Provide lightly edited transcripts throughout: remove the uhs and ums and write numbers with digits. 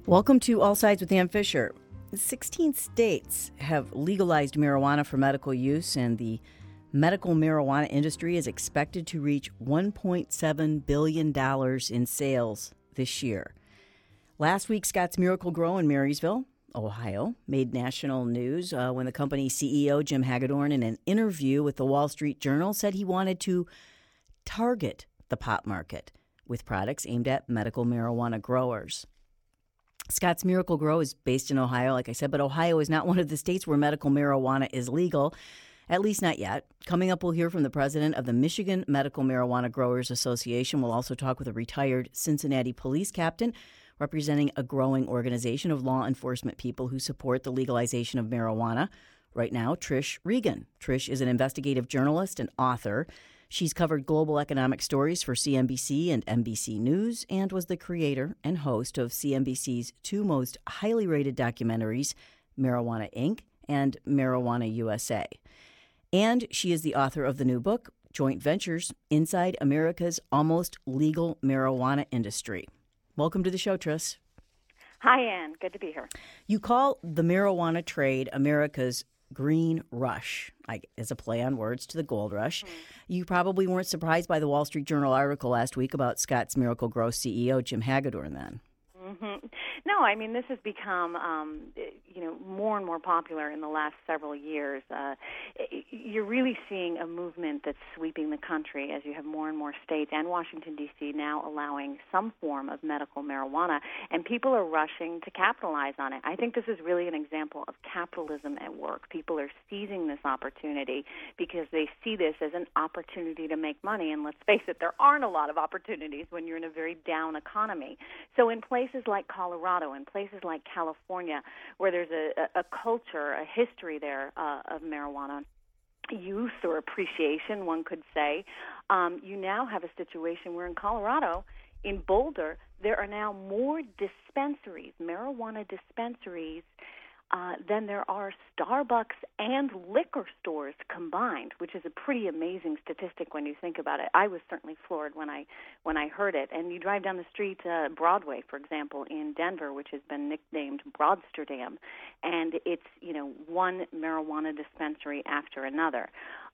Welcome to All Sides with Ann Fisher. 16 states have legalized marijuana for medical use, and the medical marijuana industry is expected to reach $1.7 billion in sales this year. Last week, Scotts Miracle-Gro in Marysville, Ohio, made national news when the company's CEO, Jim Hagedorn, in an interview with the Wall Street Journal, said he wanted to target the pot market with products aimed at medical marijuana growers. Scotts Miracle-Gro is based in Ohio, like I said, but Ohio is not one of the states where medical marijuana is legal, at least not yet. Coming up, we'll hear from the president of the Michigan Medical Marijuana Growers Association. We'll also talk with a retired Cincinnati police captain representing a growing organization of law enforcement people who support the legalization of marijuana. Right now, Trish Regan. Trish is an investigative journalist and author. She's covered global economic stories for CNBC and NBC News and was the creator and host of CNBC's two most highly rated documentaries, Marijuana Inc. and Marijuana USA. And she is the author of the new book, Joint Ventures Inside America's Almost Legal Marijuana Industry. Welcome to the show, Trish. Hi, Ann. Good to be here. You call the marijuana trade America's green rush, as a play on words to the gold rush. You probably weren't surprised by the Wall Street Journal article last week about Scotts Miracle-Gro CEO Jim Hagedorn then. No, I mean, this has become, more and more popular in the last several years. You're really seeing a movement that's sweeping the country as you have more and more states and Washington, D.C. now allowing some form of medical marijuana, and people are rushing to capitalize on it. I think this is really an example of capitalism at work. People are seizing this opportunity because they see this as an opportunity to make money, and let's face it, there aren't a lot of opportunities when you're in a very down economy. So in places like Colorado and places like California, where there's a culture, a history there of marijuana use or appreciation, one could say, you now have a situation where in Colorado, in Boulder, there are now more dispensaries, marijuana dispensaries, than there are Starbucks and liquor stores combined, which is a pretty amazing statistic when you think about it. I was certainly floored when I heard it. And you drive down the street, Broadway, for example, in Denver, which has been nicknamed Broadsterdam, and it's one marijuana dispensary after another.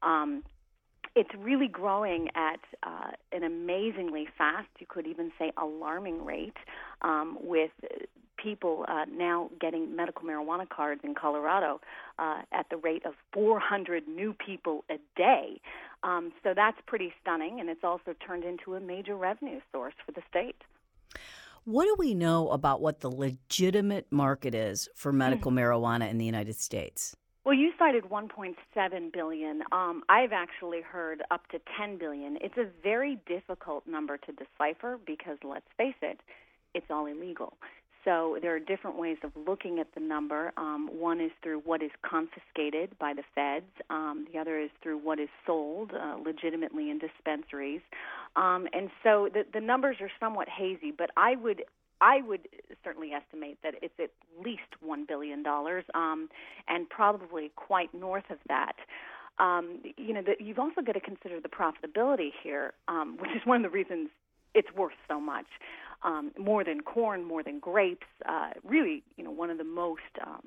It's really growing at an amazingly fast, you could even say alarming rate, with people now getting medical marijuana cards in Colorado at the rate of 400 new people a day. So that's pretty stunning, and it's also turned into a major revenue source for the state. What do we know about what the legitimate market is for medical marijuana in the United States? Well, you cited $1.7 billion. I've actually heard up to $10 billion. It's a very difficult number to decipher because, let's face it, it's all illegal. So there are different ways of looking at the number. One is through what is confiscated by the feds. The other is through what is sold legitimately in dispensaries. And so the numbers are somewhat hazy, but I would certainly estimate that it's at least $1 billion, and probably quite north of that. You've also got to consider the profitability here, which is one of the reasons it's worth so much. More than corn, more than grapes, really, one of the most,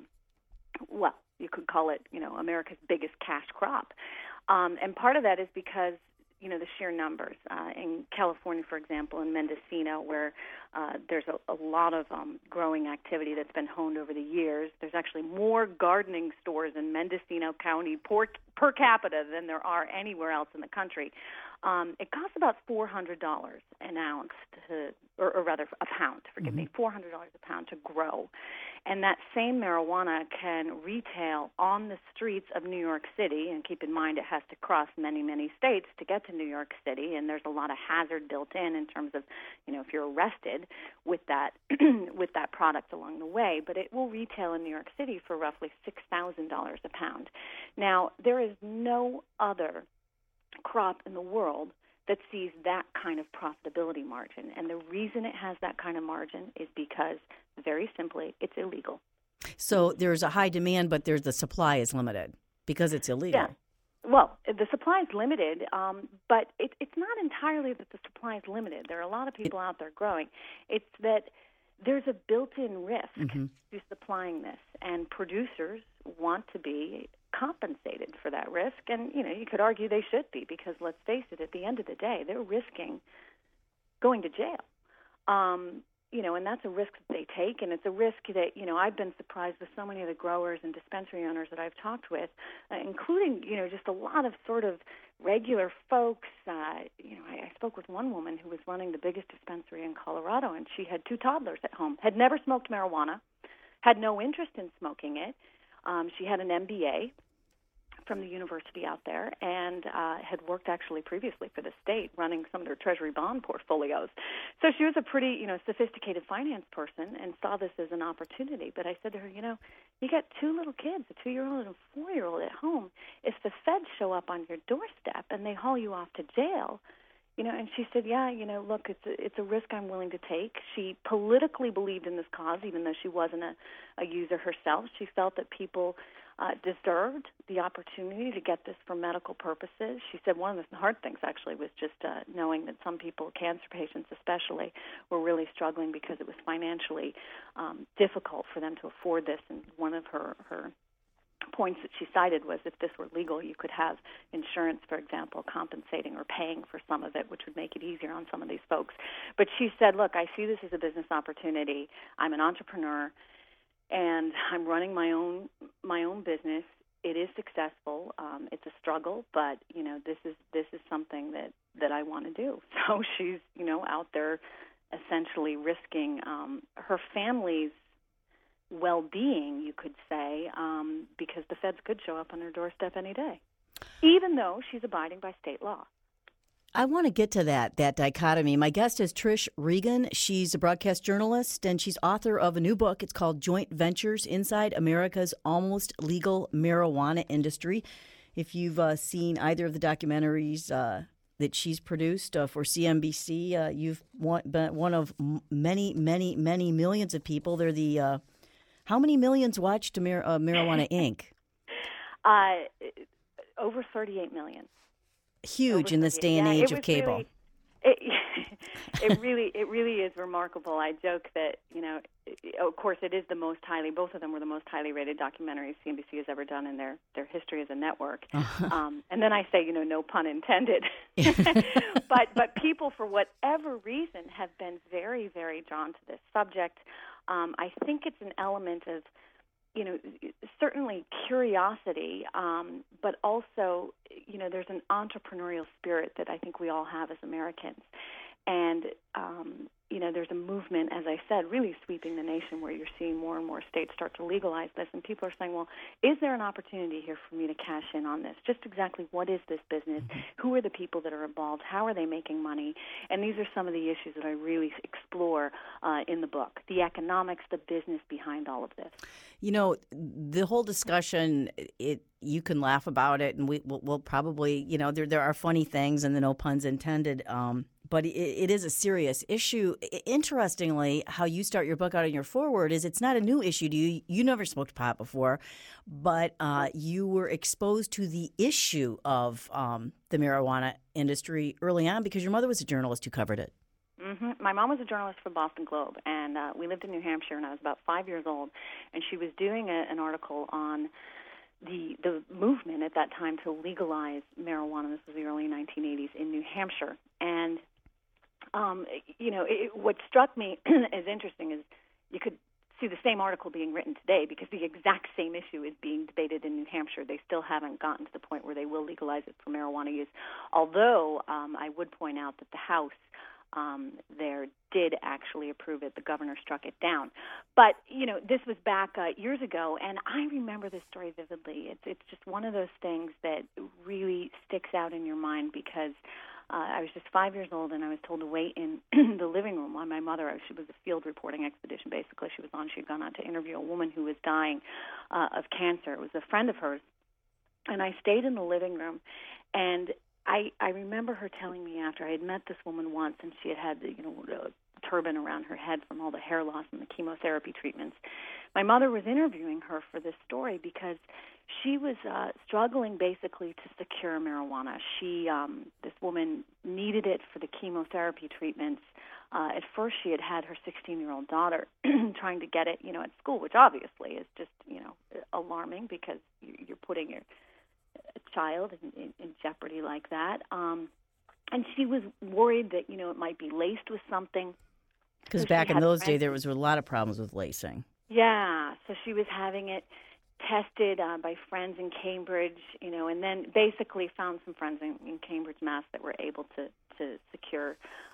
you could call it, America's biggest cash crop. And part of that is because the sheer numbers. In California, for example, in Mendocino, where there's a lot of growing activity that's been honed over the years, there's actually more gardening stores in Mendocino County per capita than there are anywhere else in the country. It costs about $400 an ounce or rather a pound, forgive me, $400 a pound to grow. And that same marijuana can retail on the streets of New York City, and keep in mind it has to cross many, many states to get to New York City, and there's a lot of hazard built in terms of, if you're arrested with that with that product along the way. But it will retail in New York City for roughly $6,000 a pound. Now, there is no other crop in the world that sees that kind of profitability margin. And the reason it has that kind of margin is because, very simply, it's illegal. So there's a high demand, but the supply is limited because it's illegal. Yeah. Well, the supply is limited, but it's not entirely that the supply is limited. There are a lot of people out there growing. It's that there's a built-in risk to supplying this, and producers want to be compensated for that risk. And, you could argue they should be, because let's face it, at the end of the day, they're risking going to jail. And that's a risk that they take, and it's a risk that, I've been surprised with so many of the growers and dispensary owners that I've talked with, including, just a lot of sort of regular folks. I spoke with one woman who was running the biggest dispensary in Colorado, and she had 2 toddlers at home, had never smoked marijuana, had no interest in smoking it. She had an MBA from the university out there, and had worked actually previously for the state running some of their treasury bond portfolios. So she was a pretty, sophisticated finance person and saw this as an opportunity. But I said to her, you got 2 little kids, a 2-year-old and a 4-year-old at home. If the feds show up on your doorstep and they haul you off to jail, and she said, yeah, look, it's a risk I'm willing to take. She politically believed in this cause, even though she wasn't a user herself. She felt that people deserved the opportunity to get this for medical purposes. She said one of the hard things, actually, was just knowing that some people, cancer patients especially, were really struggling because it was financially difficult for them to afford this. And one of her points that she cited was, if this were legal, you could have insurance, for example, compensating or paying for some of it, which would make it easier on some of these folks. But she said, look, I see this as a business opportunity. I'm an entrepreneur, and I'm running my own business. It is successful. It's a struggle, but this is something that I want to do. So she's out there essentially risking her family's well-being, you could say, because the feds could show up on her doorstep any day, even though she's abiding by state law. I want to get to that dichotomy. My guest is Trish Regan. She's a broadcast journalist, and she's author of a new book. It's called Joint Ventures: Inside America's Almost Legal Marijuana Industry. If you've seen either of the documentaries that she's produced for CNBC, you've been one of many, many, many millions of people. They're the how many millions watched Marijuana Inc.? Over 38 million. Huge in this day and age of cable. It really is remarkable. I joke that, of course, it is both of them were the most highly rated documentaries CNBC has ever done in their history as a network. And then I say, no pun intended. But people, for whatever reason, have been very, very drawn to this subject. I think it's an element of, certainly curiosity, but also, there's an entrepreneurial spirit that I think we all have as Americans. And, there's a movement, as I said, really sweeping the nation, where you're seeing more and more states start to legalize this. And people are saying, well, is there an opportunity here for me to cash in on this? Just exactly what is this business? Who are the people that are involved? How are they making money? And these are some of the issues that I really explore in the book, the economics, the business behind all of this. The whole discussion, you can laugh about it, and we'll probably, there are funny things, and no puns intended, but it is a serious issue. Interestingly, how you start your book out in your foreword is it's not a new issue to you. You never smoked pot before, but you were exposed to the issue of the marijuana industry early on because your mother was a journalist who covered it. Mm-hmm. My mom was a journalist for Boston Globe, and we lived in New Hampshire, and I was about 5 years old, and she was doing an article on the movement at that time to legalize marijuana. This was the early 1980s in New Hampshire. And, what struck me as interesting is you could see the same article being written today because the exact same issue is being debated in New Hampshire. They still haven't gotten to the point where they will legalize it for marijuana use, although I would point out that the House there did actually approve it. The governor struck it down. But, this was back years ago, and I remember this story vividly. It's just one of those things that really sticks out in your mind because I was just 5 years old, and I was told to wait in the living room while my mother, she was a field reporting expedition, basically. She had gone on to interview a woman who was dying of cancer. It was a friend of hers. And I stayed in the living room, and I remember her telling me after I had met this woman once, and she had a turban around her head from all the hair loss and the chemotherapy treatments. My mother was interviewing her for this story because she was struggling basically to secure marijuana. This woman needed it for the chemotherapy treatments. At first, she had her 16-year-old daughter trying to get it, at school, which obviously is just, alarming because you're putting your child in jeopardy like that. And she was worried that, it might be laced with something. Because back in those days, there was a lot of problems with lacing. Yeah, so she was having it tested by friends in Cambridge, and then basically found some friends in Cambridge, Mass. That were able to secure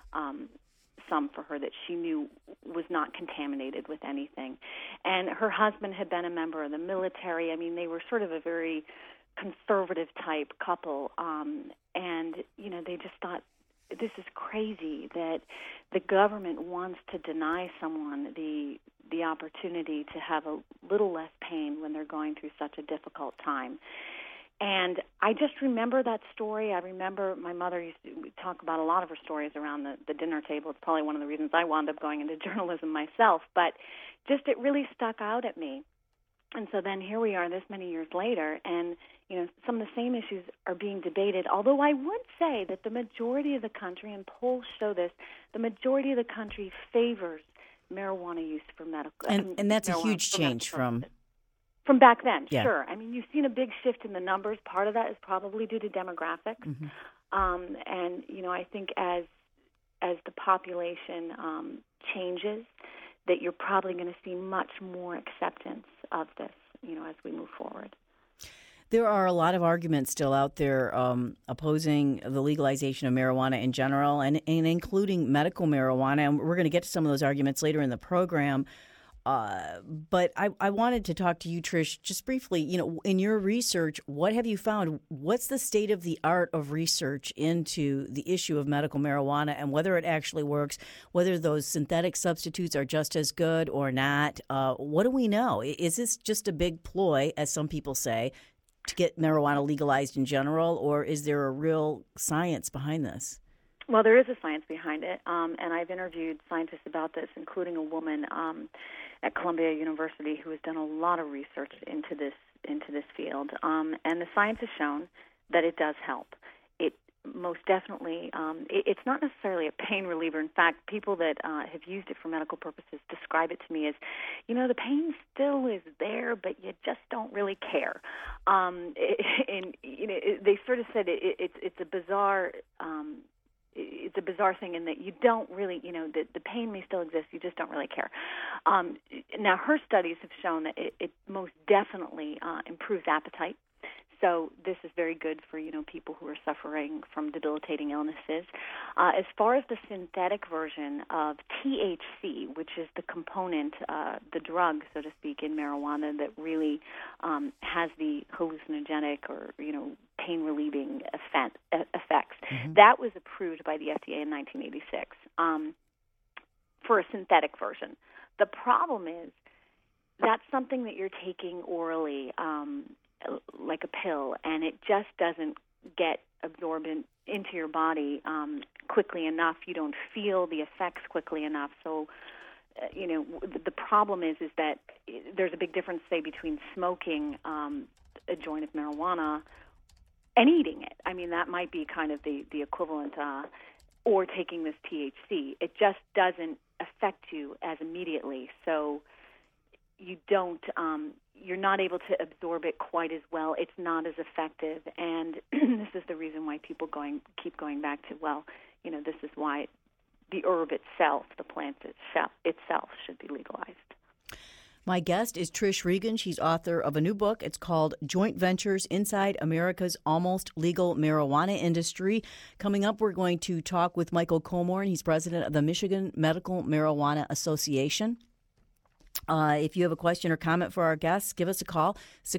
some for her that she knew was not contaminated with anything. And her husband had been a member of the military. I mean, they were sort of a very conservative type couple, and they just thought, this is crazy that the government wants to deny someone the opportunity to have a little less pain when they're going through such a difficult time. And I just remember that story. I remember my mother used to talk about a lot of her stories around the dinner table. It's probably one of the reasons I wound up going into journalism myself. But just it really stuck out at me. And so then here we are this many years later, and some of the same issues are being debated, although I would say that the majority of the country, and polls show this, the majority of the country favors marijuana use for medical. And that's a huge change from back then, yeah. Sure. I mean, you've seen a big shift in the numbers. Part of that is probably due to demographics. Mm-hmm. And, I think as the population changes, that you're probably going to see much more acceptance of this, as we move forward. There are a lot of arguments still out there opposing the legalization of marijuana in general and including medical marijuana. And we're going to get to some of those arguments later in the program. But I wanted to talk to you, Trish, just briefly. In your research, what have you found? What's the state of the art of research into the issue of medical marijuana and whether it actually works, whether those synthetic substitutes are just as good or not? What do we know? Is this just a big ploy, as some people say, to get marijuana legalized in general, or is there a real science behind this? Well, there is a science behind it, and I've interviewed scientists about this, including a woman at Columbia University who has done a lot of research into this field. And the science has shown that it does help. It most definitely, it's not necessarily a pain reliever. In fact, people that have used it for medical purposes describe it to me as, the pain still is there, but you just don't really care. They sort of said it's a bizarre. It's a bizarre thing in that you don't really, the pain may still exist, you just don't really care. Now, her studies have shown that it most definitely improves appetite. So this is very good for, people who are suffering from debilitating illnesses. As far as the synthetic version of THC, which is the component, the drug, so to speak, in marijuana that really has the hallucinogenic or, pain-relieving effects, mm-hmm. That was approved by the FDA in 1986 for a synthetic version. The problem is that's something that you're taking orally, like a pill, and it just doesn't get absorbed into your body quickly enough. You don't feel the effects quickly enough. So, the problem is that there's a big difference, say, between smoking a joint of marijuana and eating it. I mean, that might be kind of the equivalent, or taking this THC. It just doesn't affect you as immediately. So you don't, you're not able to absorb it quite as well. It's not as effective, and this is the reason why people keep going back to, this is why the herb itself, the plant itself should be legalized. My guest is Trish Regan. She's author of a new book. It's called Joint Ventures Inside America's Almost Legal Marijuana Industry. Coming up, we're going to talk with Michael Comorn. He's president of the Michigan Medical Marijuana Association. If you have a question or comment for our guests, give us a call,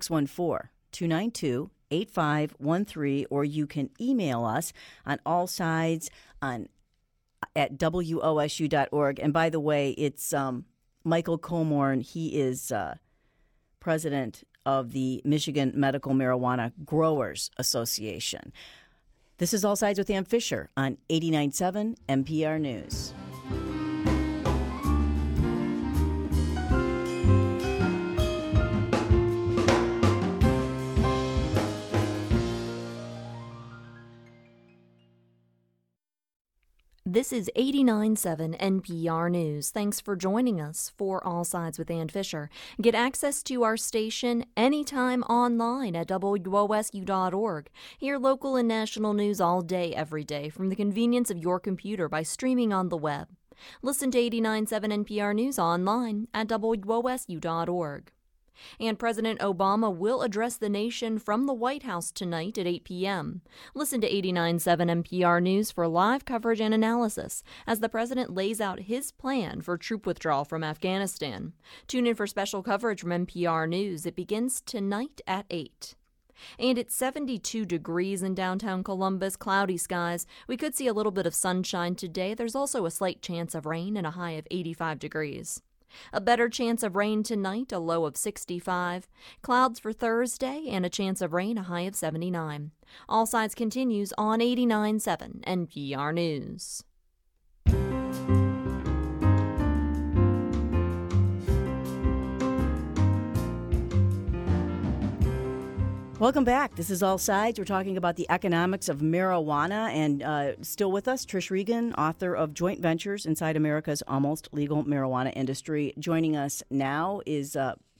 614-292-8513, or you can email us on allsides at wosu.org. And by the way, it's Michael Comorn. He is president of the Michigan Medical Marijuana Growers Association. This is All Sides with Ann Fisher on 89.7 NPR News. This is 89.7 NPR News. Thanks for joining us for All Sides with Ann Fisher. Get access to our station anytime online at WOSU.org. Hear local and national news all day, every day, from the convenience of your computer by streaming on the web. Listen to 89.7 NPR News online at WOSU.org. And President Obama will address the nation from the White House tonight at 8 p.m. Listen to 89.7 NPR News for live coverage and analysis as the president lays out his plan for troop withdrawal from Afghanistan. Tune in for special coverage from NPR News. It begins tonight at 8. And it's 72 degrees in downtown Columbus, cloudy skies. We could see a little bit of sunshine today. There's also a slight chance of rain and a high of 85 degrees. A better chance of rain tonight, a low of 65. Clouds for Thursday and a chance of rain, a high of 79. All Sides continues on 89.7 NPR News. Welcome back. This is All Sides. We're talking about the economics of marijuana. And still with us, Trish Regan, author of Joint Ventures Inside America's Almost Legal Marijuana Industry. Joining us now is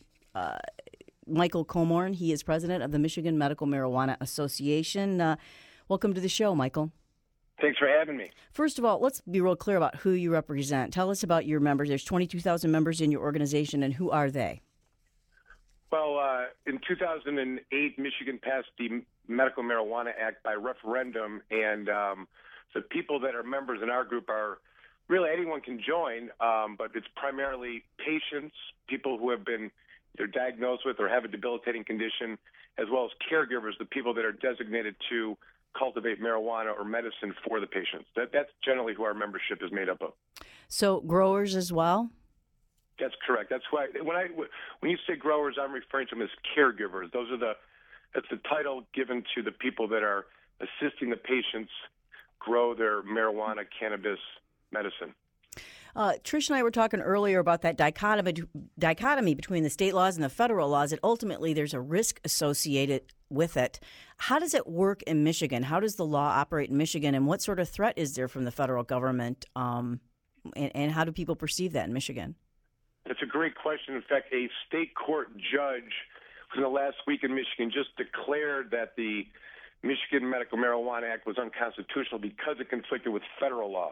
Michael Comorn. He is president of the Michigan Medical Marijuana Association. Welcome to the show, Michael. Thanks for having me. First of all, let's be real clear about who you represent. Tell us about your members. There's 22,000 members in your organization, and who are they? Well, in 2008, Michigan passed the Medical Marijuana Act by referendum, and the people that are members in our group are really anyone can join, but it's primarily patients, people who have been either diagnosed with or have a debilitating condition, as well as caregivers, the people that are designated to cultivate marijuana or medicine for the patients. That's generally who our membership is made up of. So growers as well? That's correct. That's why when you say growers, I'm referring to them as caregivers. That's the title given to the people that are assisting the patients grow their marijuana, cannabis, medicine. Trish and I were talking earlier about that dichotomy between the state laws and the federal laws, that ultimately there's a risk associated with it. How does it work in Michigan? How does the law operate in Michigan, and what sort of threat is there from the federal government, and how do people perceive that in Michigan? That's a great question. In fact, a state court judge in the last week in Michigan just declared that the Michigan Medical Marijuana Act was unconstitutional because it conflicted with federal law.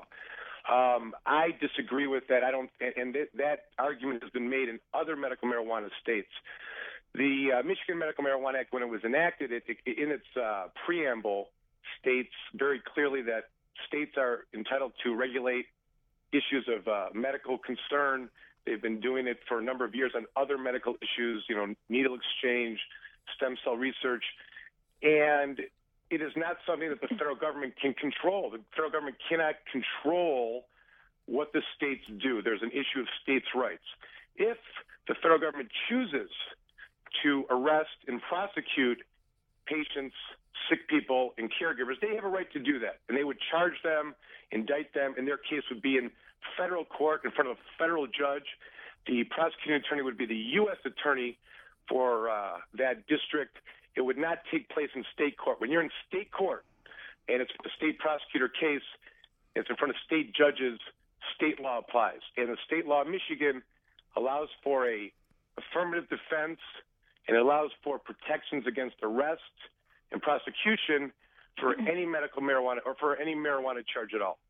I disagree with that. That argument has been made in other medical marijuana states. The Michigan Medical Marijuana Act, when it was enacted, it in its preamble states very clearly that states are entitled to regulate issues of medical concern. They've been doing it for a number of years on other medical issues, needle exchange, stem cell research. And it is not something that the federal government can control. The federal government cannot control what the states do. There's an issue of states' rights. If the federal government chooses to arrest and prosecute patients, sick people, and caregivers, they have a right to do that. And they would charge them, indict them, and their case would be in federal court in front of a federal judge. The prosecuting attorney would be the U.S. attorney for that district. It would not take place in state court. When you're in state court and it's a state prosecutor case, it's in front of state judges, state law applies. And the state law of Michigan allows for a affirmative defense and allows for protections against arrest and prosecution for any medical marijuana or for any marijuana charge at all.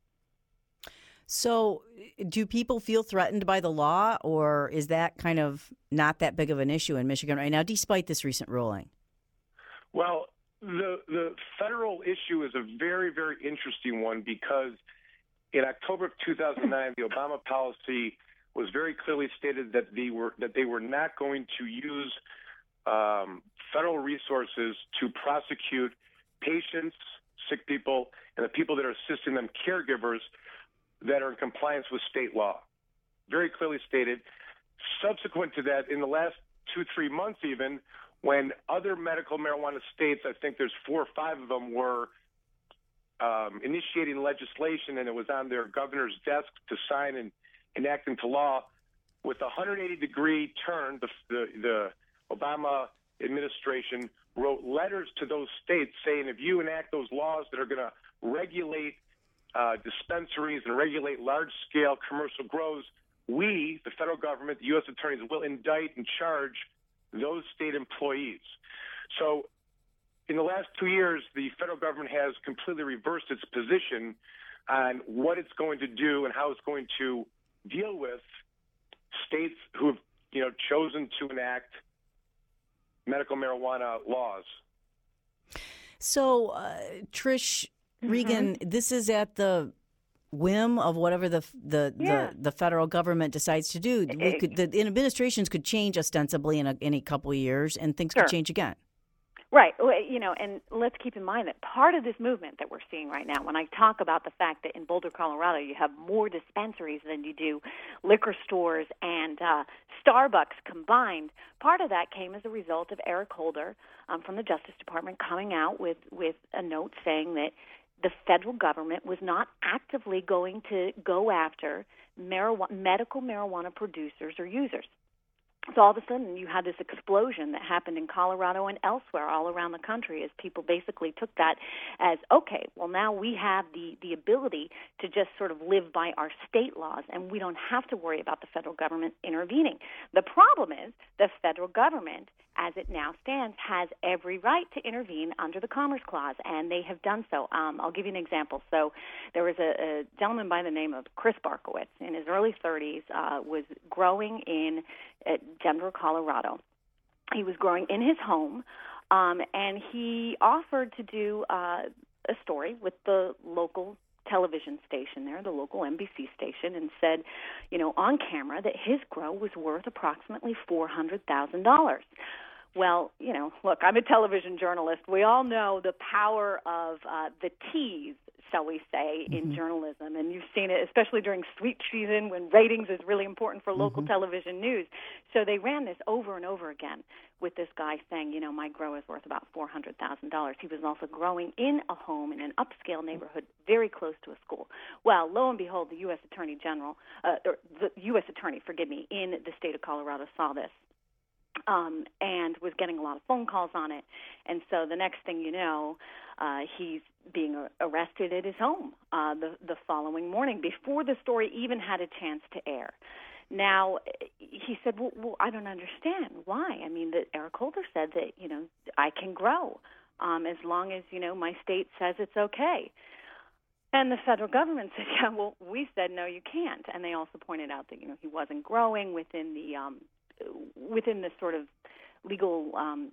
So do people feel threatened by the law, or is that kind of not that big of an issue in Michigan right now, despite this recent ruling? Well, the federal issue is a very, very interesting one because in October of 2009, the Obama policy was very clearly stated that they were not going to use federal resources to prosecute patients, sick people, and the people that are assisting them, caregivers, that are in compliance with state law. Very clearly stated. Subsequent to that, in the last 2-3 months even, when other medical marijuana states, I think there's 4 or 5 of them, were initiating legislation, and it was on their governor's desk to sign and enact into law, with a 180-degree turn, the Obama administration wrote letters to those states saying, if you enact those laws that are going to regulate dispensaries and regulate large-scale commercial grows, we, the federal government, the U.S. attorneys, will indict and charge those state employees. So in the last 2 years, the federal government has completely reversed its position on what it's going to do and how it's going to deal with states who have, chosen to enact medical marijuana laws. So, Trish Regan, this is at the whim of whatever the federal government decides to do. The administrations could change ostensibly in a couple of years, and things could change again. Right. And let's keep in mind that part of this movement that we're seeing right now, when I talk about the fact that in Boulder, Colorado, you have more dispensaries than you do liquor stores and Starbucks combined, part of that came as a result of Eric Holder from the Justice Department coming out with a note saying that the federal government was not actively going to go after medical marijuana producers or users. So all of a sudden you had this explosion that happened in Colorado and elsewhere all around the country as people basically took that as, okay, well now we have the ability to just sort of live by our state laws and we don't have to worry about the federal government intervening. The problem is the federal government, as it now stands, has every right to intervene under the Commerce Clause, and they have done so. I'll give you an example. So there was a gentleman by the name of Chris Barkowitz in his early 30s, was growing in Denver, Colorado. He was growing in his home, and he offered to do a story with the local television station there, the local NBC station, and said, on camera that his grow was worth approximately $400,000. Well, look, I'm a television journalist. We all know the power of the tease, shall we say, in journalism. And you've seen it, especially during sweep season when ratings is really important for local television news. So they ran this over and over again with this guy saying, my grow is worth about $400,000. He was also growing in a home in an upscale neighborhood very close to a school. Well, lo and behold, the U.S. Attorney General, the U.S. Attorney, in the state of Colorado saw this. And was getting a lot of phone calls on it. And so the next thing you know, he's being arrested at his home the following morning before the story even had a chance to air. Now, he said, well, I don't understand. Why? I mean, Eric Holder said that, I can grow as long as, my state says it's okay. And the federal government said, yeah, well, we said, no, you can't. And they also pointed out that, he wasn't growing within the sort of legal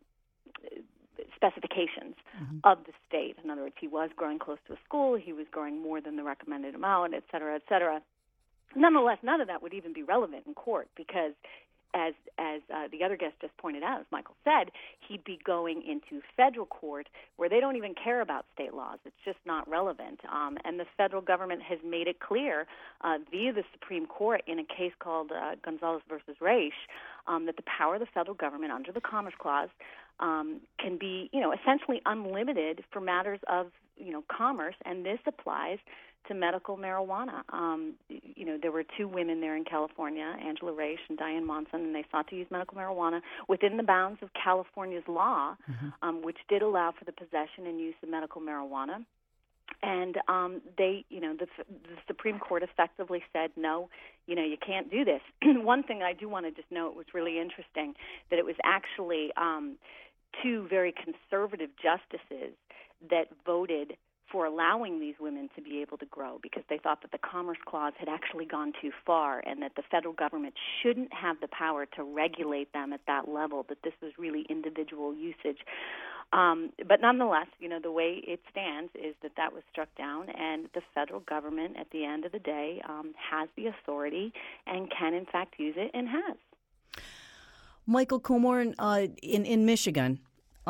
specifications of the state. In other words, he was growing close to a school, he was growing more than the recommended amount, et cetera, et cetera. Nonetheless, none of that would even be relevant in court because, as the other guest just pointed out, as Michael said, he'd be going into federal court where they don't even care about state laws. It's just not relevant. And the federal government has made it clear via the Supreme Court in a case called Gonzalez versus Raich that the power of the federal government under the Commerce Clause can be, essentially unlimited for matters of, commerce, and this applies to medical marijuana. There were two women there in California, Angela Raich and Diane Monson, and they sought to use medical marijuana within the bounds of California's law, which did allow for the possession and use of medical marijuana. And the Supreme Court effectively said, no, you can't do this. One thing I do want to just note was really interesting, that it was actually two very conservative justices that voted for allowing these women to be able to grow because they thought that the Commerce Clause had actually gone too far and that the federal government shouldn't have the power to regulate them at that level, that this was really individual usage. But nonetheless, the way it stands is that was struck down, and the federal government at the end of the day has the authority and can in fact use it and has. Michael Comorn, in Michigan,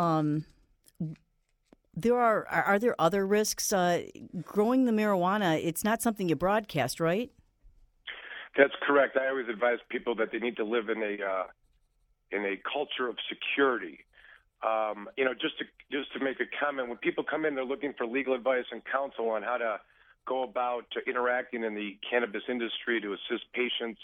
are there other risks? Growing the marijuana, it's not something you broadcast, right? That's correct. I always advise people that they need to live in a culture of security. Just to make a comment, when people come in, they're looking for legal advice and counsel on how to go about interacting in the cannabis industry to assist patients,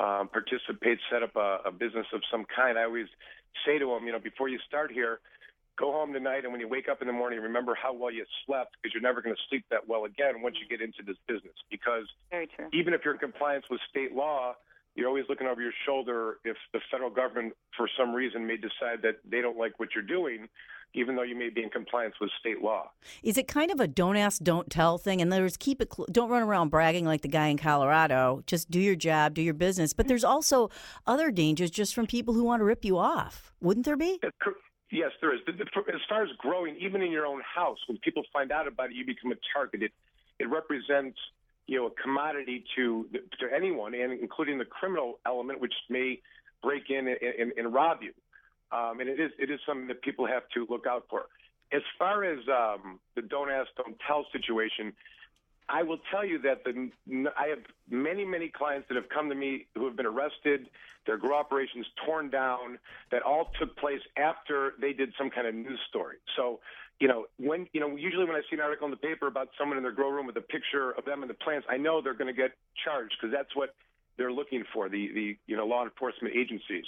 participate, set up a business of some kind. I always say to them, before you start here, go home tonight, and when you wake up in the morning, remember how well you slept, because you're never going to sleep that well again once you get into this business. Because Very true. even if you're in compliance with state law, you're always looking over your shoulder if the federal government, for some reason, may decide that they don't like what you're doing, even though you may be in compliance with state law. Is it kind of a don't ask, don't tell thing? In other words, keep it, don't run around bragging like the guy in Colorado. Just do your job, do your business. But there's also other dangers just from people who want to rip you off. Wouldn't there be? Yes, there is. As far as growing, even in your own house, when people find out about it, you become a target. It represents, a commodity to anyone, and including the criminal element, which may break in and rob you. And it is something that people have to look out for. As far as the don't ask, don't tell situation, I will tell you that I have many, many clients that have come to me who have been arrested, their grow operations torn down, that all took place after they did some kind of news story. So, usually when I see an article in the paper about someone in their grow room with a picture of them and the plants, I know they're going to get charged, because that's what they're looking for, the law enforcement agencies.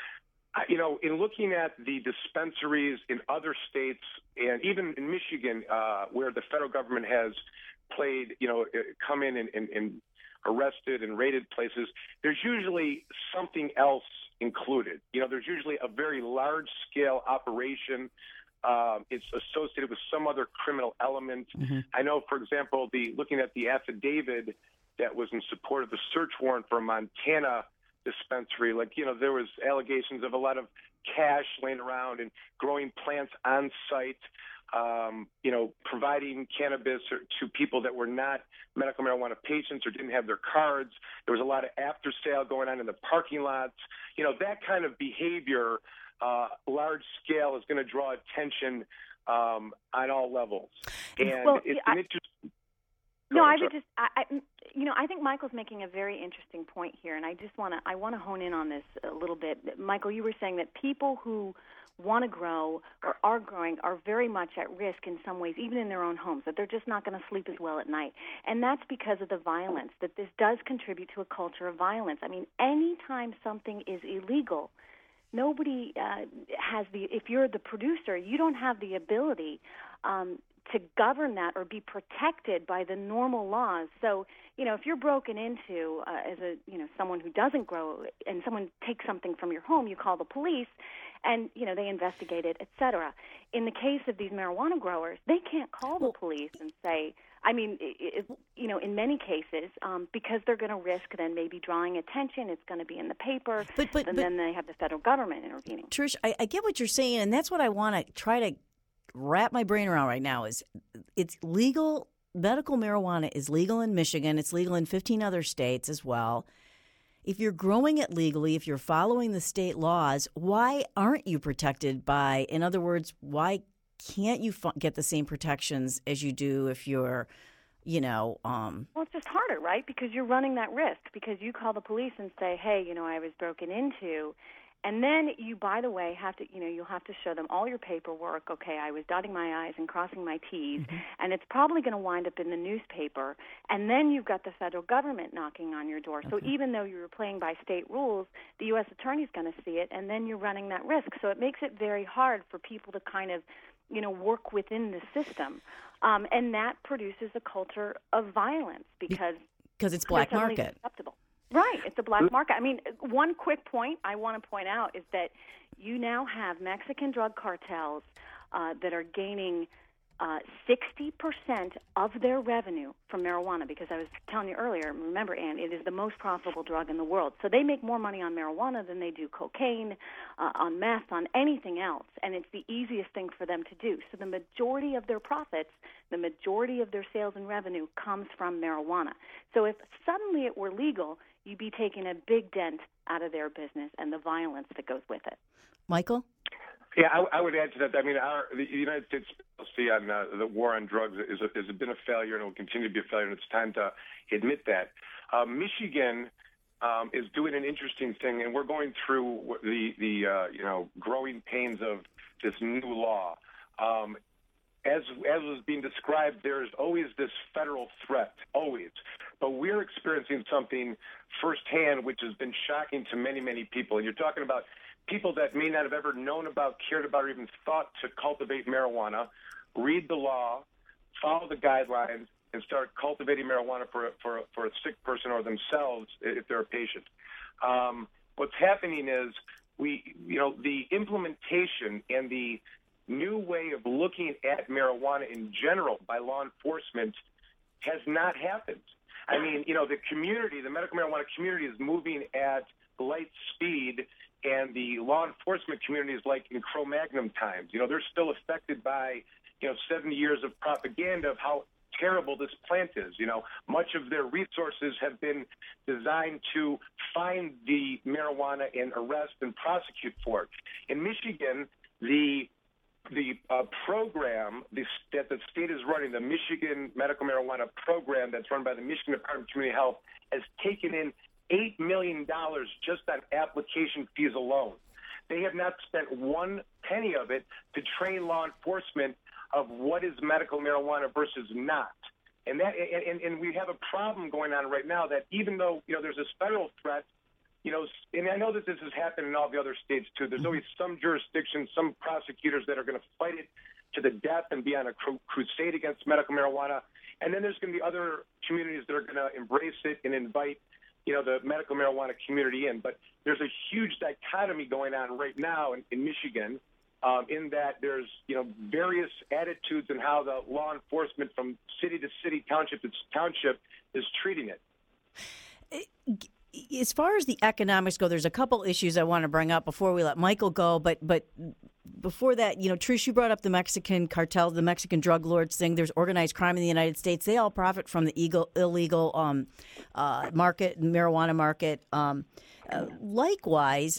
In looking at the dispensaries in other states, and even in Michigan, where the federal government has come in and arrested and raided places, there's usually something else included. There's usually a very large-scale operation. It's associated with some other criminal element. Mm-hmm. I know, for example, looking at the affidavit that was in support of the search warrant for a Montana dispensary, there was allegations of a lot of cash laying around and growing plants on site, providing cannabis to people that were not medical marijuana patients or didn't have their cards. There was a lot of after sale going on in the parking lots. That kind of behavior, large scale, is going to draw attention on all levels. And I think Michael's making a very interesting point here, and I want to hone in on this a little bit. Michael, you were saying that people who want to grow or are growing are very much at risk in some ways, even in their own homes, that they're just not going to sleep as well at night. And that's because of the violence, that this does contribute to a culture of violence. I mean, anytime something is illegal, nobody if you're the producer, you don't have the ability to govern that or be protected by the normal laws. So, if you're broken into as someone who doesn't grow, and someone takes something from your home, you call the police, and they investigate it, et cetera. In the case of these marijuana growers, they can't call the police and say, in many cases, because they're going to risk then maybe drawing attention. It's going to be in the paper, and then they have the federal government intervening. Trish, I get what you're saying, and that's what I want to try to wrap my brain around right now. Is it's legal. Medical marijuana is legal in Michigan. It's legal in 15 other states as well. If you're growing it legally, if you're following the state laws, why aren't you protected by, in other words, why can't you get the same protections as you do if you're, Well, it's just harder, right? Because you're running that risk, because you call the police and say, hey, I was broken into. And then you, by the way, have to, you'll have to show them all your paperwork. Okay, I was dotting my I's and crossing my T's, mm-hmm. and it's probably going to wind up in the newspaper. And then you've got the federal government knocking on your door. Okay. So even though you were playing by state rules, the U.S. attorney's going to see it, and then you're running that risk. So it makes it very hard for people to kind of, work within the system. And that produces a culture of violence because it's black market. Acceptable. Right. It's a black market. I mean, one quick point I want to point out is that you now have Mexican drug cartels that are gaining 60% of their revenue from marijuana, because I was telling you earlier, remember, Ann, it is the most profitable drug in the world. So they make more money on marijuana than they do cocaine, on meth, on anything else, and it's the easiest thing for them to do. So the majority of their profits, the majority of their sales and revenue comes from marijuana. So if suddenly it were legal, you'd be taking a big dent out of their business and the violence that goes with it. Michael? Yeah, I would add to that. I mean, the United States policy on the war on drugs has been a failure and will continue to be a failure, and it's time to admit that. Michigan is doing an interesting thing, and we're going through the growing pains of this new law. As was being described, there's always this federal threat, always. But we're experiencing something firsthand which has been shocking to many, many people. And you're talking about people that may not have ever known about, cared about, or even thought to cultivate marijuana read the law, follow the guidelines, and start cultivating marijuana for a sick person or themselves if they're a patient. What's happening is the implementation and the new way of looking at marijuana in general by law enforcement has not happened. I mean, the community, the medical marijuana community is moving at light speed, and the law enforcement community is like in Cro-Magnon times. They're still affected by, 70 years of propaganda of how terrible this plant is. Much of their resources have been designed to find the marijuana and arrest and prosecute for it. In Michigan, the program that the state is running, the Michigan Medical Marijuana Program that's run by the Michigan Department of Community Health, has taken in $8 million just on application fees alone. They have not spent one penny of it to train law enforcement of what is medical marijuana versus not. And we have a problem going on right now that even though, there's this federal threat, and I know that this has happened in all the other states too. There's always some jurisdictions, some prosecutors that are going to fight it to the death and be on a crusade against medical marijuana. And then there's going to be other communities that are going to embrace it and invite, the medical marijuana community in. But there's a huge dichotomy going on right now in Michigan, in that there's, various attitudes in how the law enforcement from city to city, township to township is treating it. As far as the economics go, there's a couple issues I want to bring up before we let Michael go. But before that, Trish, you brought up the Mexican cartel, the Mexican drug lords thing. There's organized crime in the United States. They all profit from the illegal market, marijuana market. Likewise,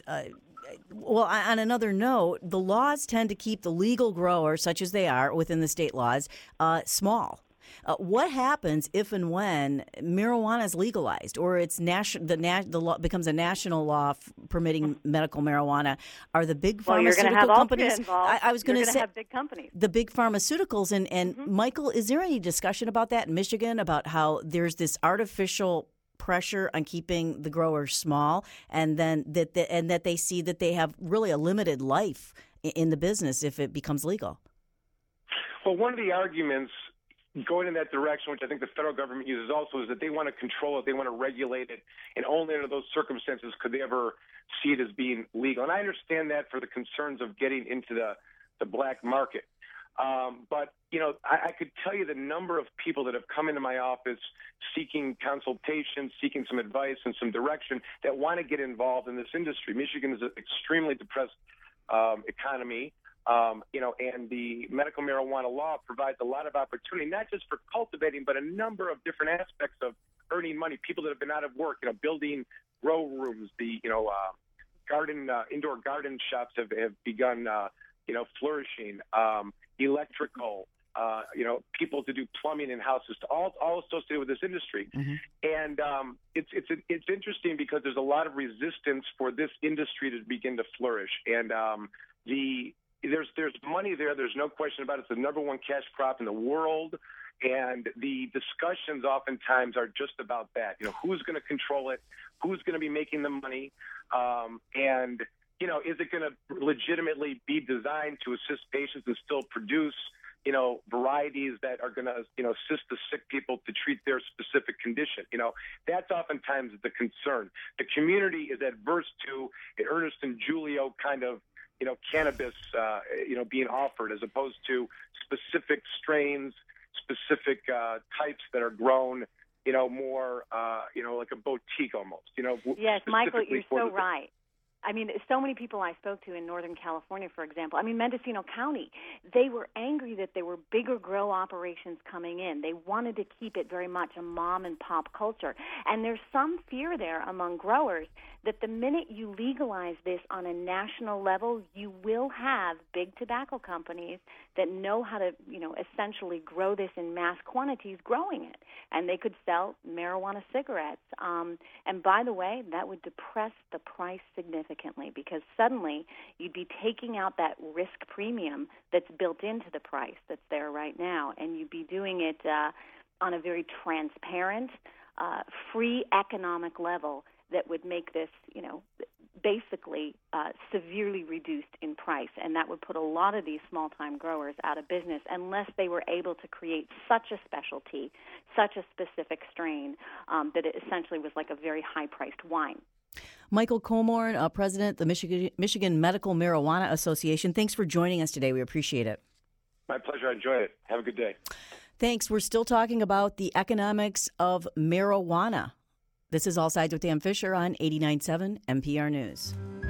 on another note, the laws tend to keep the legal growers, such as they are within the state laws, small. What happens if and when marijuana is legalized, or it's the law becomes a national law permitting medical marijuana? Are the big pharmaceutical companies? I was going to say have big companies, the big pharmaceuticals, and Michael, is there any discussion about that in Michigan about how there's this artificial pressure on keeping the growers small, and then that they see that they have really a limited life in the business if it becomes legal? Well, one of the arguments going in that direction, which I think the federal government uses also, is that they want to control it, they want to regulate it, and only under those circumstances could they ever see it as being legal. And I understand that for the concerns of getting into the black market. But, I could tell you the number of people that have come into my office seeking consultation, seeking some advice and some direction that want to get involved in this industry. Michigan is an extremely depressed economy. And the medical marijuana law provides a lot of opportunity, not just for cultivating, but a number of different aspects of earning money. People that have been out of work, building grow rooms, the, indoor garden shops have begun, flourishing, electrical, people to do plumbing in houses, all associated with this industry. Mm-hmm. And it's interesting because there's a lot of resistance for this industry to begin to flourish. And there's money there. There's no question about it. It's the number one cash crop in the world. And the discussions oftentimes are just about that. Who's going to control it? Who's going to be making the money? And is it going to legitimately be designed to assist patients and still produce, varieties that are going to, assist the sick people to treat their specific condition? That's oftentimes the concern. The community is adverse to an Ernest and Julio kind of, cannabis, being offered, as opposed to specific strains, specific types that are grown, more, like a boutique almost, Yes, Michael, you're so right. I mean, so many people I spoke to in Northern California, for example, Mendocino County, they were angry that there were bigger grow operations coming in. They wanted to keep it very much a mom and pop culture. And there's some fear there among growers that the minute you legalize this on a national level, you will have big tobacco companies that know how to, essentially grow this in mass quantities, growing it. And they could sell marijuana cigarettes. And by the way, that would depress the price significantly, because suddenly you'd be taking out that risk premium that's built into the price that's there right now, and you'd be doing it on a very transparent, free economic level that would make this, basically severely reduced in price, and that would put a lot of these small-time growers out of business unless they were able to create such a specialty, such a specific strain that it essentially was like a very high-priced wine. Michael Komorn, President of the Michigan Medical Marijuana Association, thanks for joining us today. We appreciate it. My pleasure. I enjoyed it. Have a good day. Thanks. We're still talking about the economics of marijuana. This is All Sides with Dan Fisher on 89.7 NPR News.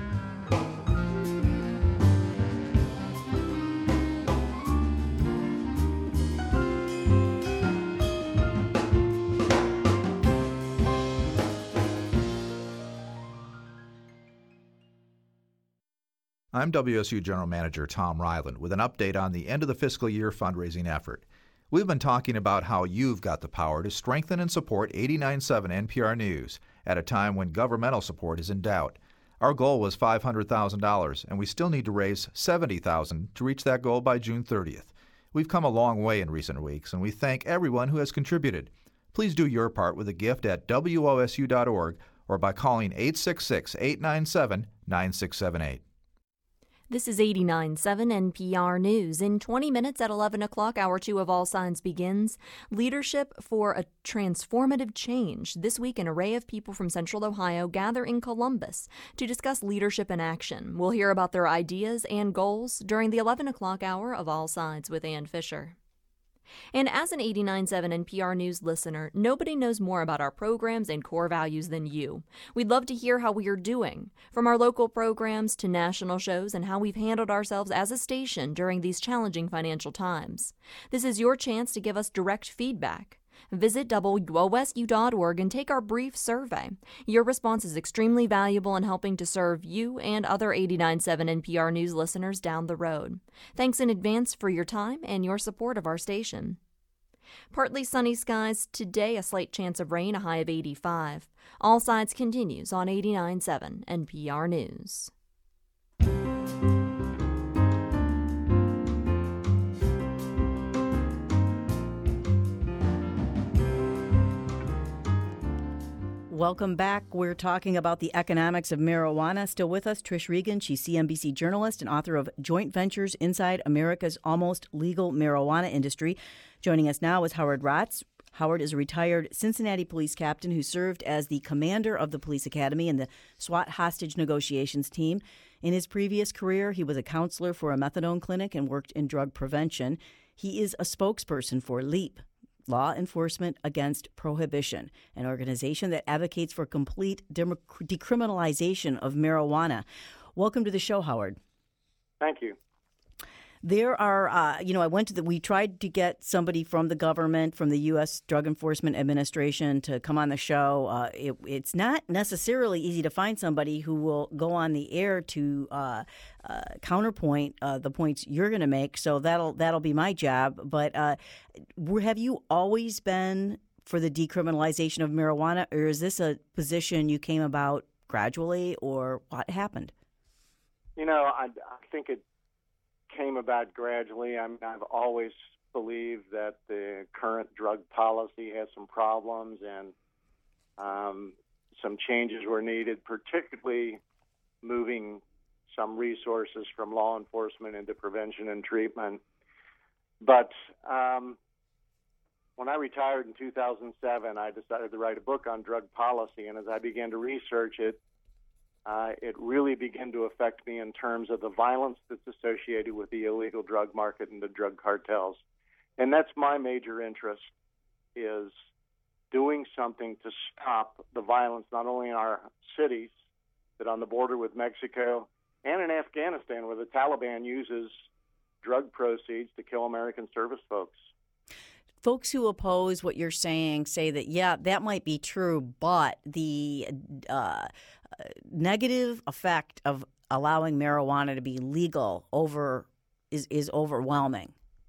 I'm WSU General Manager Tom Ryland with an update on the end of the fiscal year fundraising effort. We've been talking about how you've got the power to strengthen and support 89.7 NPR News at a time when governmental support is in doubt. Our goal was $500,000, and we still need to raise $70,000 to reach that goal by June 30th. We've come a long way in recent weeks, and we thank everyone who has contributed. Please do your part with a gift at WOSU.org or by calling 866-897-9678. This is 89.7 NPR News. In 20 minutes at 11 o'clock, Hour 2 of All Signs begins. Leadership for a Transformative Change. This week, an array of people from Central Ohio gather in Columbus to discuss leadership and action. We'll hear about their ideas and goals during the 11 o'clock hour of All Sides with Ann Fisher. And as an 89.7 NPR News listener, nobody knows more about our programs and core values than you. We'd love to hear how we are doing, from our local programs to national shows, and how we've handled ourselves as a station during these challenging financial times. This is your chance to give us direct feedback. Visit WOSU.org and take our brief survey. Your response is extremely valuable in helping to serve you and other 89.7 NPR News listeners down the road. Thanks in advance for your time and your support of our station. Partly sunny skies today, a slight chance of rain, a high of 85. All Sides continues on 89.7 NPR News. Welcome back. We're talking about the economics of marijuana. Still with us, Trish Regan. She's CNBC journalist and author of Joint Ventures Inside America's Almost Legal Marijuana Industry. Joining us now is Howard Rotz. Howard is a retired Cincinnati police captain who served as the commander of the police academy and the SWAT hostage negotiations team. In his previous career, he was a counselor for a methadone clinic and worked in drug prevention. He is a spokesperson for LEAP, Law Enforcement Against Prohibition, an organization that advocates for complete decriminalization of marijuana. Welcome to the show, Howard. Thank you. There are, we tried to get somebody from the government, from the U.S. Drug Enforcement Administration to come on the show. It's not necessarily easy to find somebody who will go on the air to counterpoint the points you're going to make. So that'll be my job. But have you always been for the decriminalization of marijuana, or is this a position you came about gradually, or what happened? I think it came about gradually. I mean, I've always believed that the current drug policy has some problems and some changes were needed, particularly moving some resources from law enforcement into prevention and treatment. But when I retired in 2007, I decided to write a book on drug policy, and as I began to research it, it really began to affect me in terms of the violence that's associated with the illegal drug market and the drug cartels. And that's my major interest, is doing something to stop the violence not only in our cities, but on the border with Mexico and in Afghanistan, where the Taliban uses drug proceeds to kill American service folks. Folks who oppose what you're saying say that, yeah, that might be true, but the negative effect of allowing marijuana to be legal is overwhelming.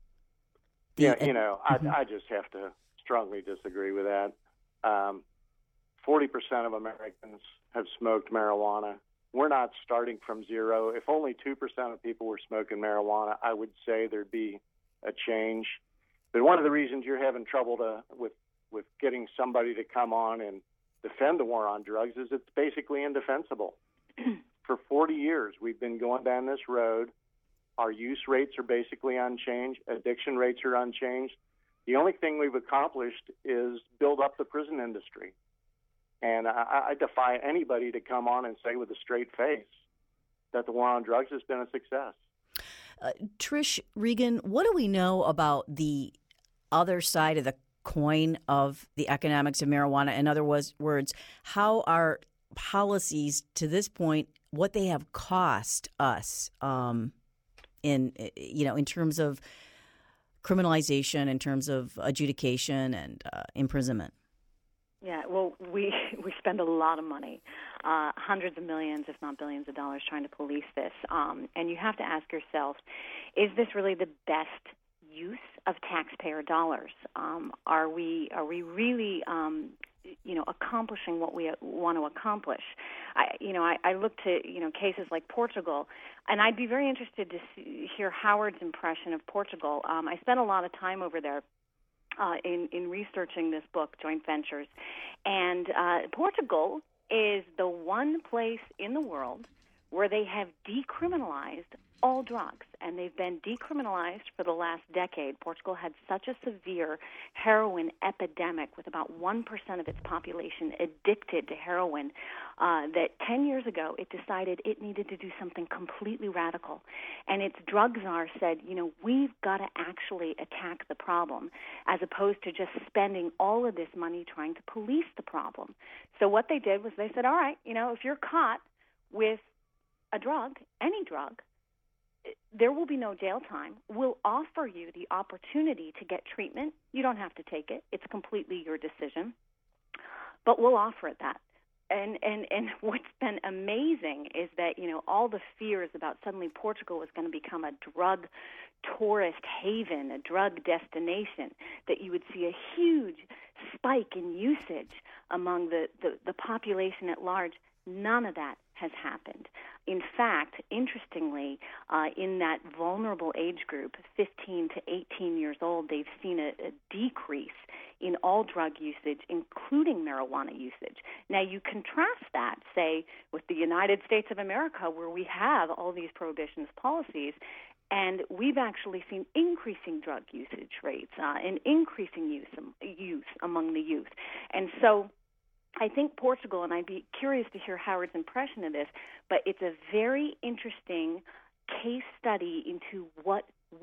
I just have to strongly disagree with that. 40% of Americans have smoked marijuana. We're not starting from zero. If only 2% of people were smoking marijuana, I would say there'd be a change. But one of the reasons you're having trouble with getting somebody to come on and defend the war on drugs is it's basically indefensible. For 40 years, we've been going down this road. Our use rates are basically unchanged. Addiction rates are unchanged. The only thing we've accomplished is build up the prison industry. And I defy anybody to come on and say with a straight face that the war on drugs has been a success. Trish Regan, what do we know about the other side of the coin of the economics of marijuana? In other words, how are policies to this point, what they have cost us in terms of criminalization, in terms of adjudication and imprisonment? Yeah, well, we spend a lot of money, hundreds of millions, if not billions of dollars, trying to police this. And you have to ask yourself, is this really the best use of taxpayer dollars? Are we really accomplishing what we want to accomplish? I look to cases like Portugal, and I'd be very interested to hear Howard's impression of Portugal. I spent a lot of time over there in researching this book, Joint Ventures, and Portugal is the one place in the world where they have decriminalized all drugs, and they've been decriminalized for the last decade. Portugal had such a severe heroin epidemic, with about 1% of its population addicted to heroin, that 10 years ago it decided it needed to do something completely radical. And its drug czar said, we've got to actually attack the problem, as opposed to just spending all of this money trying to police the problem. So what they did was they said, all right, if you're caught with a drug, any drug, there will be no jail time. We'll offer you the opportunity to get treatment. You don't have to take it. It's completely your decision. But we'll offer it that. And what's been amazing is that, all the fears about suddenly Portugal was going to become a drug tourist haven, a drug destination, that you would see a huge spike in usage among the population at large. None of that has happened. In fact, interestingly, in that vulnerable age group, 15 to 18 years old, they've seen a decrease in all drug usage, including marijuana usage. Now, you contrast that, say, with the United States of America, where we have all these prohibitionist policies, and we've actually seen increasing drug usage rates and increasing use among the youth. And so I think Portugal, and I'd be curious to hear Howard's impression of this, but it's a very interesting case study into what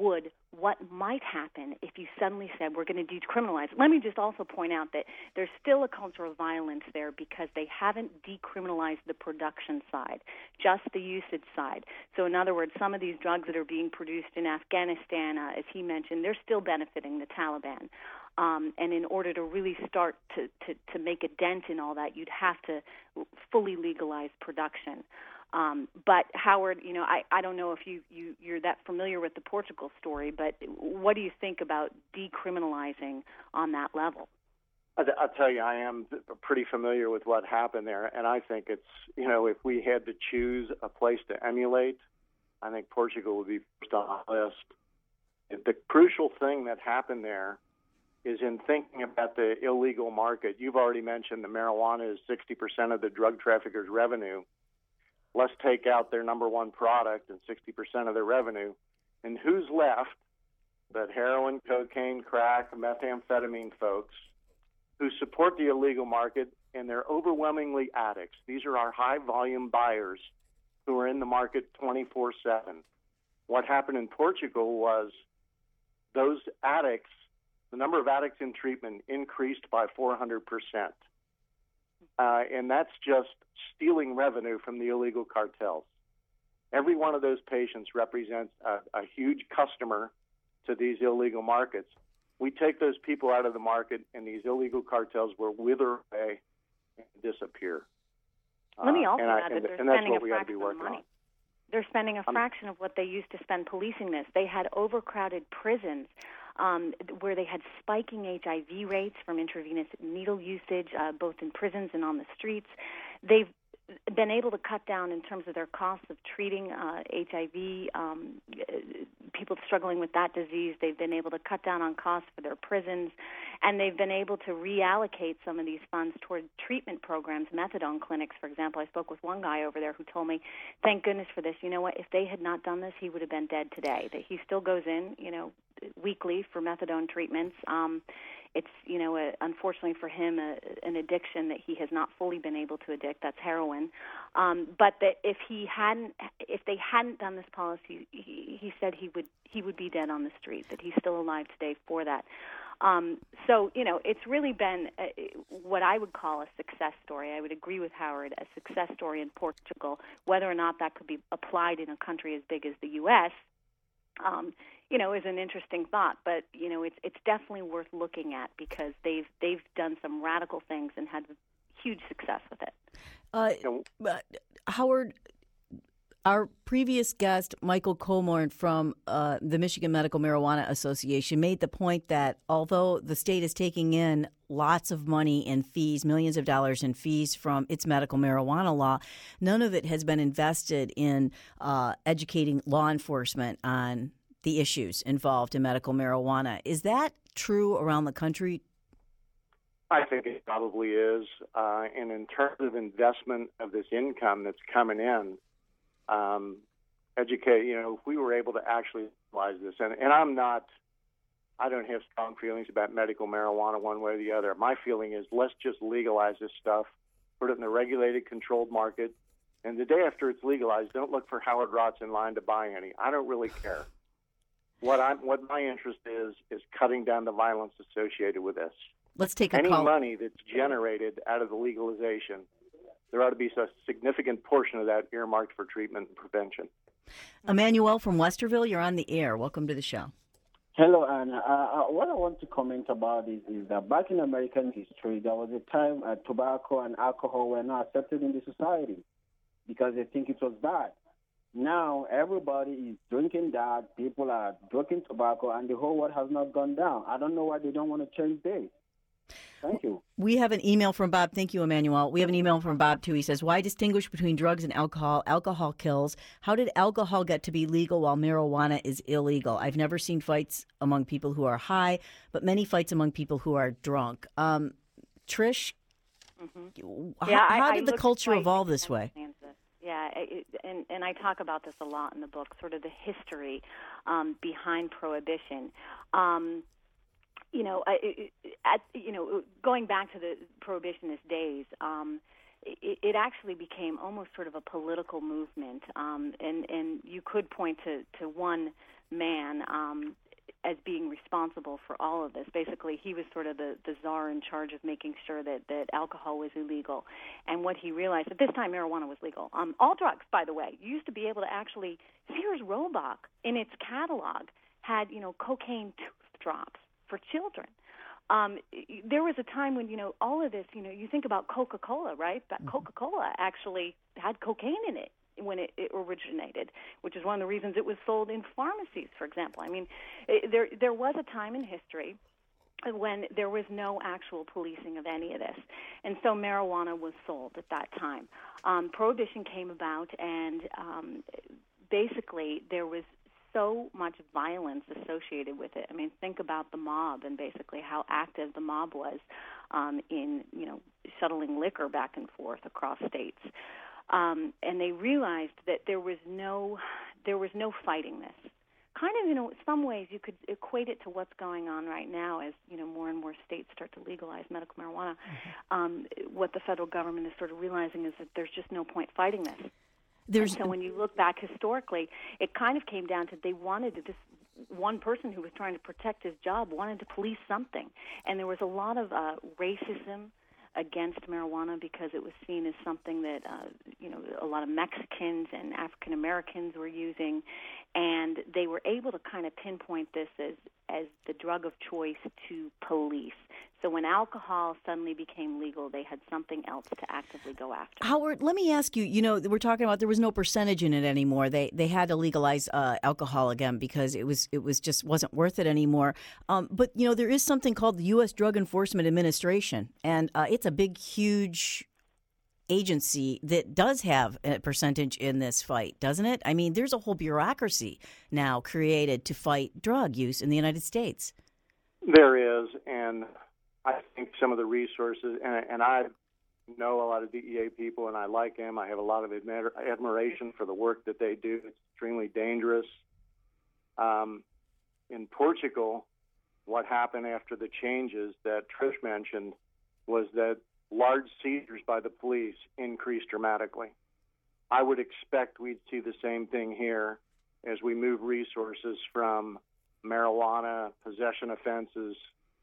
might happen if you suddenly said we're going to decriminalize. Let me just also point out that there's still a culture of violence there because they haven't decriminalized the production side, just the usage side. So in other words, some of these drugs that are being produced in Afghanistan, as he mentioned, they're still benefiting the Taliban. And in order to really start to make a dent in all that, you'd have to fully legalize production. But Howard, I don't know if you're that familiar with the Portugal story, but what do you think about decriminalizing on that level? I'll tell you, I am pretty familiar with what happened there, and I think it's, if we had to choose a place to emulate, I think Portugal would be first on the list. The crucial thing that happened there is in thinking about the illegal market. You've already mentioned the marijuana is 60% of the drug traffickers' revenue. Let's take out their number one product and 60% of their revenue. And who's left but heroin, cocaine, crack, methamphetamine folks who support the illegal market, and they're overwhelmingly addicts. These are our high-volume buyers who are in the market 24/7. What happened in Portugal was those addicts, the number of addicts in treatment increased by 400%. And that's just stealing revenue from the illegal cartels. Every one of those patients represents a huge customer to these illegal markets. We take those people out of the market, and these illegal cartels will wither away and disappear. Let me also add that they're spending a fraction of the money. They're spending a fraction of what they used to spend policing this. They had overcrowded prisons where they had spiking HIV rates from intravenous needle usage, both in prisons and on the streets. They've been able to cut down in terms of their costs of treating HIV, people struggling with that disease. They've been able to cut down on costs for their prisons, and they've been able to reallocate some of these funds toward treatment programs, methadone clinics, for example. I spoke with one guy over there who told me, thank goodness for this. You know what? If they had not done this, he would have been dead today. That he still goes in, weekly for methadone treatments. It's, unfortunately for him, an addiction that he has not fully been able to addict. That's heroin. But that if they hadn't done this policy, he said he would be dead on the street. That he's still alive today for that. So it's really been what I would call a success story. I would agree with Howard, a success story in Portugal. Whether or not that could be applied in a country as big as the U.S. Is an interesting thought, but it's definitely worth looking at because they've done some radical things and had huge success with it. Howard, our previous guest, Michael Colmorn from the Michigan Medical Marijuana Association, made the point that although the state is taking in lots of money in fees, millions of dollars in fees from its medical marijuana law, none of it has been invested in educating law enforcement on the issues involved in medical marijuana. Is that true around the country? I think it probably is. And in terms of investment of this income that's coming in, educate, if we were able to actually utilize this, and I don't have strong feelings about medical marijuana one way or the other. My feeling is let's just legalize this stuff, put it in the regulated, controlled market, and the day after it's legalized, don't look for Howard Rots in line to buy any. I don't really care. What my interest is cutting down the violence associated with this. Let's take any money that's generated out of the legalization, there ought to be a significant portion of that earmarked for treatment and prevention. Emmanuel from Westerville, you're on the air. Welcome to the show. Hello, Anna. What I want to comment about is that back in American history, there was a time tobacco and alcohol were not accepted in the society because they think it was bad. Now everybody is drinking that. People are drinking tobacco, and the whole world has not gone down. I don't know why they don't want to change this. Thank you. We have an email from Bob. Thank you, Emmanuel. We have an email from Bob, too. He says, why distinguish between drugs and alcohol? Alcohol kills. How did alcohol get to be legal while marijuana is illegal? I've never seen fights among people who are high, but many fights among people who are drunk. Trish, how did the culture evolve this way? Yeah, and I talk about this a lot in the book, sort of the history behind Prohibition. Going back to the Prohibitionist days, it actually became almost sort of a political movement, and you could point to one man as being responsible for all of this. Basically, he was sort of the czar in charge of making sure that alcohol was illegal. And what he realized, at this time, marijuana was legal. All drugs, by the way, used to be able to actually, Sears Roebuck, in its catalog, had, cocaine tooth drops for children. There was a time when, all of this, you think about Coca-Cola, right? But Coca-Cola actually had cocaine in it when it originated, which is one of the reasons it was sold in pharmacies, for example. I mean, there was a time in history when there was no actual policing of any of this, and so marijuana was sold at that time. Prohibition came about, and basically there was so much violence associated with it. I mean, think about the mob and basically how active the mob was in, shuttling liquor back and forth across states. And they realized that there was no fighting this. Kind of, in some ways, you could equate it to what's going on right now as, more and more states start to legalize medical marijuana. What the federal government is sort of realizing is that there's just no point fighting this. So when you look back historically, it kind of came down to this one person who was trying to protect his job wanted to police something. And there was a lot of racism against marijuana because it was seen as something that, a lot of Mexicans and African Americans were using, and they were able to kind of pinpoint this as the drug of choice to police. So when alcohol suddenly became legal, they had something else to actively go after. Howard, let me ask you, we're talking about there was no percentage in it anymore. They had to legalize alcohol again because it was just wasn't worth it anymore. But, there is something called the U.S. Drug Enforcement Administration, and it's a big, huge agency that does have a percentage in this fight, doesn't it? I mean, there's a whole bureaucracy now created to fight drug use in the United States. There is, and I think some of the resources, and I know a lot of DEA people, and I like them. I have a lot of admiration for the work that they do. It's extremely dangerous. In Portugal, what happened after the changes that Trish mentioned was that large seizures by the police increased dramatically. I would expect we'd see the same thing here as we move resources from marijuana possession offenses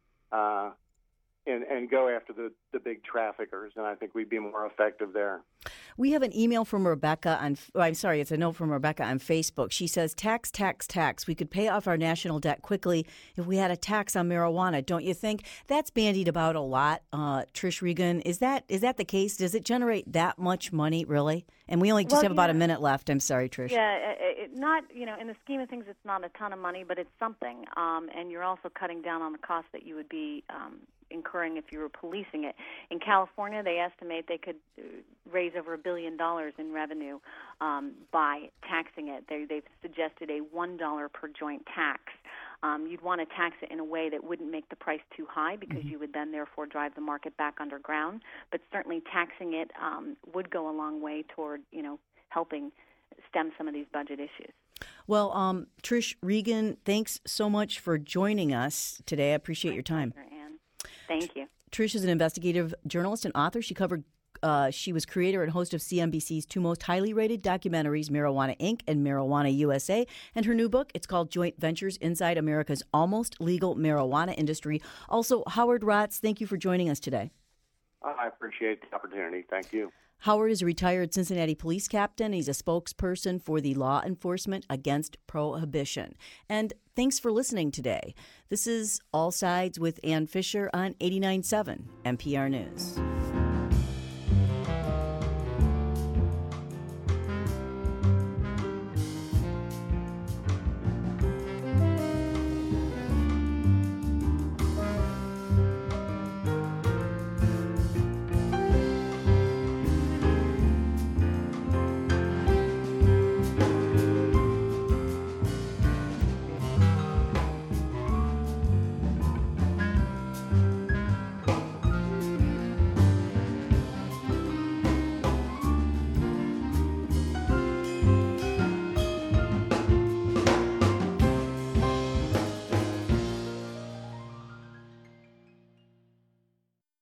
and go after the big traffickers, and I think we'd be more effective there. We have an email from Rebecca it's a note from Rebecca on Facebook. She says, tax, tax, tax. We could pay off our national debt quickly if we had a tax on marijuana, don't you think? That's bandied about a lot, Trish Regan. Is that the case? Does it generate that much money, really? And we only just have about a minute left. I'm sorry, Trish. Yeah, not, in the scheme of things, it's not a ton of money, but it's something. And you're also cutting down on the cost that you would be incurring if you were policing it. In California, they estimate they could raise over $1 billion in revenue by taxing it. They've suggested a $1 per joint tax. You'd want to tax it in a way that wouldn't make the price too high because you would then therefore drive the market back underground. But certainly taxing it would go a long way toward, helping stem some of these budget issues. Well, Trish Regan, thanks so much for joining us today. I appreciate your time. Thank you. Trish is an investigative journalist and author. She was creator and host of CNBC's two most highly rated documentaries, Marijuana Inc. and Marijuana USA. And her new book, it's called Joint Ventures Inside America's Almost Legal Marijuana Industry. Also, Howard Rotz, thank you for joining us today. I appreciate the opportunity. Thank you. Howard is a retired Cincinnati police captain. He's a spokesperson for the Law Enforcement Against Prohibition. And thanks for listening today. This is All Sides with Ann Fisher on 89.7 NPR News.